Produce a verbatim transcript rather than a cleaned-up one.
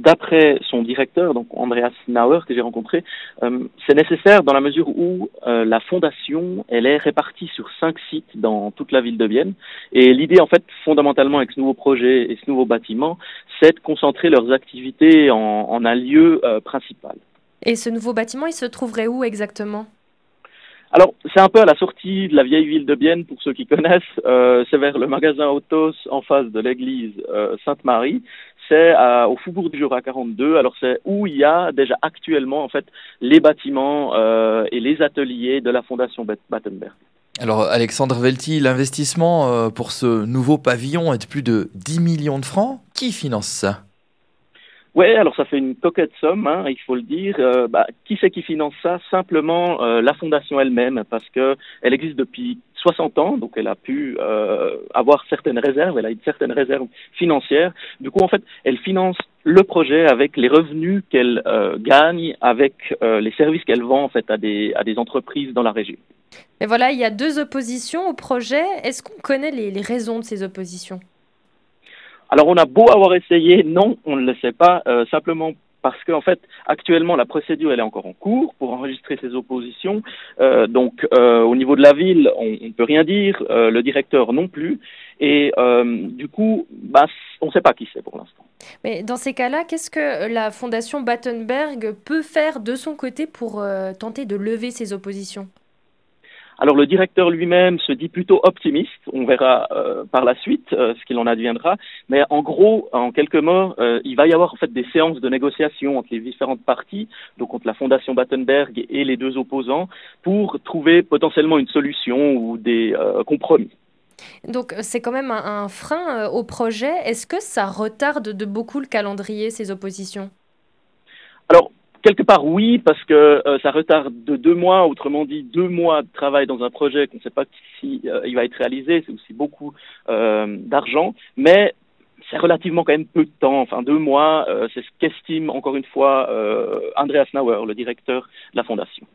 d'après son directeur, donc Andreas Nauer, que j'ai rencontré, euh, c'est nécessaire dans la mesure où euh, la fondation, elle est répartie sur cinq sites dans toute la ville de Vienne. Et l'idée, en fait, fondamentalement, avec ce nouveau projet et ce nouveau bâtiment, c'est de concentrer leurs activités en, en un lieu euh, principal. Et ce nouveau bâtiment, il se trouverait où exactement? Alors, c'est un peu à la sortie de la vieille ville de Bienne, pour ceux qui connaissent. Euh, c'est vers le magasin Autos, en face de l'église euh, Sainte-Marie. C'est à- au Faubourg du Jura quarante-deux. Alors, c'est où il y a déjà actuellement, en fait, les bâtiments euh, et les ateliers de la Fondation Bat- Battenberg. Alors Alexandre Velti, l'investissement euh, pour ce nouveau pavillon est de plus de dix millions de francs. Qui finance ça? Ouais, alors ça fait une coquette somme, hein, il faut le dire. Euh, bah, qui c'est qui finance ça? Simplement euh, la fondation elle-même, parce que elle existe depuis soixante ans, donc elle a pu euh, avoir certaines réserves, elle a une certaine réserve financière. Du coup, en fait, elle finance le projet avec les revenus qu'elle euh, gagne, avec euh, les services qu'elle vend en fait à des à des entreprises dans la région. Et voilà, il y a deux oppositions au projet. Est-ce qu'on connaît les, les raisons de ces oppositions? Alors on a beau avoir essayé, non, on ne le sait pas, euh, simplement parce qu'en fait, actuellement, la procédure elle est encore en cours pour enregistrer ces oppositions. Euh, donc euh, au niveau de la ville, on ne peut rien dire, euh, le directeur non plus, et euh, du coup, bah, on ne sait pas qui c'est pour l'instant. Mais dans ces cas-là, qu'est-ce que la Fondation Battenberg peut faire de son côté pour euh, tenter de lever ces oppositions? Alors le directeur lui-même se dit plutôt optimiste, on verra euh, par la suite euh, ce qu'il en adviendra, mais en gros, en quelques mots, euh, il va y avoir en fait des séances de négociation entre les différentes parties, donc entre la Fondation Battenberg et les deux opposants, pour trouver potentiellement une solution ou des euh, compromis. Donc euh, c'est quand même un, un frein euh, au projet. Est-ce que ça retarde de beaucoup le calendrier, ces oppositions? Alors, quelque part, oui, parce que euh, ça retarde de deux mois, autrement dit, deux mois de travail dans un projet qu'on ne sait pas si euh, il va être réalisé, c'est aussi beaucoup euh, d'argent, mais c'est relativement quand même peu de temps, enfin deux mois, euh, c'est ce qu'estime encore une fois euh, Andreas Nauer, le directeur de la fondation.